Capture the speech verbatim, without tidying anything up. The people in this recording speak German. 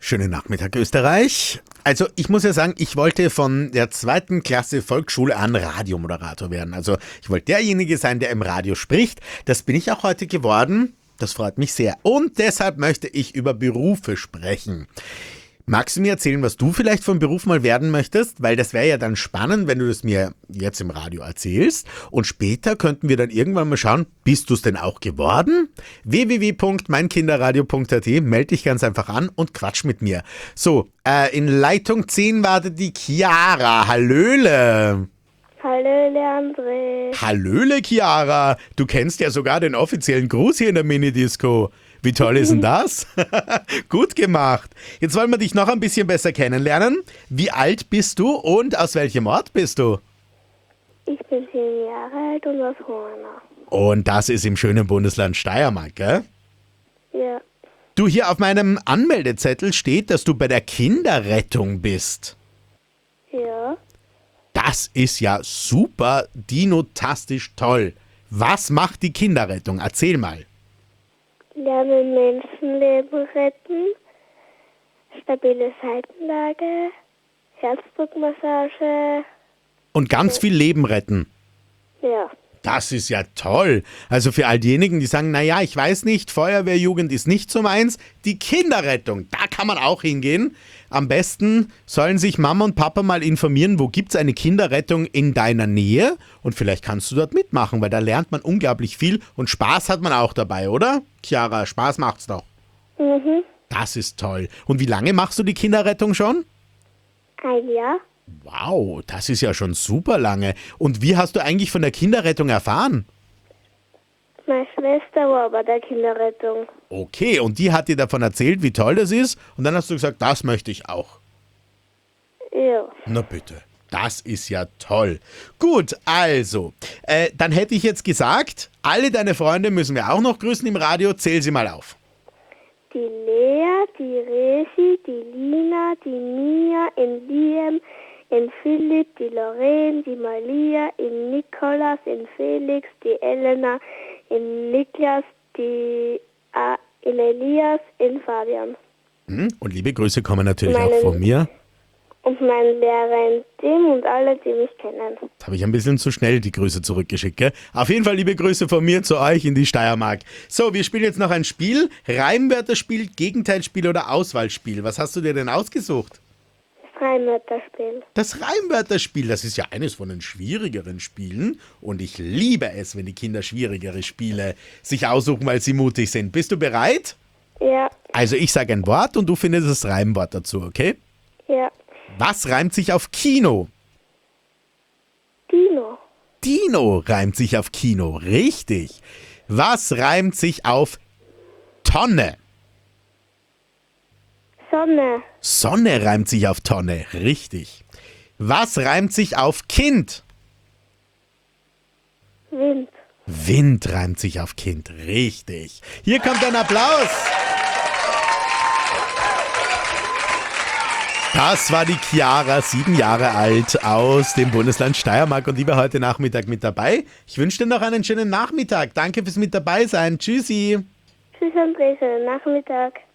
Schönen Nachmittag, Österreich. Also ich muss ja sagen, ich wollte von der zweiten Klasse Volksschule an Radiomoderator werden. Also ich wollte derjenige sein, der im Radio spricht. Das bin ich auch heute geworden. Das freut mich sehr. Und deshalb möchte ich über Berufe sprechen. Magst du mir erzählen, was du vielleicht vom Beruf mal werden möchtest? Weil das wäre ja dann spannend, wenn du das mir jetzt im Radio erzählst. Und später könnten wir dann irgendwann mal schauen, bist du es denn auch geworden? w w w punkt mein kinderradio punkt a t, melde dich ganz einfach an und quatsch mit mir. So, äh, in Leitung zehn wartet die Chiara. Hallöle. Hallöle, André. Hallöle, Chiara. Du kennst ja sogar den offiziellen Gruß hier in der Minidisco. Wie toll ist denn das? Gut gemacht. Jetzt wollen wir dich noch ein bisschen besser kennenlernen. Wie alt bist du und aus welchem Ort bist du? Ich bin sieben Jahre alt und aus Horna. Und das ist im schönen Bundesland Steiermark, gell? Ja. Du, hier auf meinem Anmeldezettel steht, dass du bei der Kinderrettung bist. Ja. Das ist ja super dinotastisch toll. Was macht die Kinderrettung? Erzähl mal. Lernen Menschenleben retten, stabile Seitenlage, Herzdruckmassage. Und ganz viel Leben retten. Ja. Das ist ja toll. Also für all diejenigen, die sagen, naja, ich weiß nicht, Feuerwehrjugend ist nicht so meins. Die Kinderrettung, da kann man auch hingehen. Am besten sollen sich Mama und Papa mal informieren, wo gibt es eine Kinderrettung in deiner Nähe? Und vielleicht kannst du dort mitmachen, weil da lernt man unglaublich viel und Spaß hat man auch dabei, oder? Chiara, Spaß macht's doch. Mhm. Das ist toll. Und wie lange machst du die Kinderrettung schon? Ein Jahr. Wow, das ist ja schon super lange. Und wie hast du eigentlich von der Kinderrettung erfahren? Meine Schwester war bei der Kinderrettung. Okay, und die hat dir davon erzählt, wie toll das ist. Und dann hast du gesagt, das möchte ich auch. Ja. Na bitte, das ist ja toll. Gut, also, äh, dann hätte ich jetzt gesagt, alle deine Freunde müssen wir auch noch grüßen im Radio. Zähl sie mal auf. Die Lea, die Resi, die Lina, die Mia, in Liam, in Philipp, die Lorraine, die Malia, in Nikolas, in Felix, die Elena, in Niklas, die äh, in Elias, in Fabian. Hm, und liebe Grüße kommen natürlich Meine- auch von mir. Und mein Lehrer in Tim und alle, die mich kennen. Jetzt habe ich ein bisschen zu schnell die Grüße zurückgeschickt, gell? Auf jeden Fall liebe Grüße von mir zu euch in die Steiermark. So, wir spielen jetzt noch ein Spiel. Reimwörterspiel, Gegenteilspiel oder Auswahlspiel. Was hast du dir denn ausgesucht? Das Reimwörterspiel. Das Reimwörterspiel, das ist ja eines von den schwierigeren Spielen. Und ich liebe es, wenn die Kinder schwierigere Spiele sich aussuchen, weil sie mutig sind. Bist du bereit? Ja, Also ich sage ein Wort und du findest das Reimwort dazu, okay? ja. Was reimt sich auf Kino? Dino. Dino reimt sich auf Kino, richtig. Was reimt sich auf Tonne? Sonne. Sonne reimt sich auf Tonne, richtig. Was reimt sich auf Kind? Wind. Wind reimt sich auf Kind, richtig. Hier kommt ein Applaus. Das war die Chiara, sieben Jahre alt, aus dem Bundesland Steiermark und die war heute Nachmittag mit dabei. Ich wünsche dir noch einen schönen Nachmittag. Danke fürs mit dabei sein. Tschüssi. Tschüss, André. Schönen Nachmittag.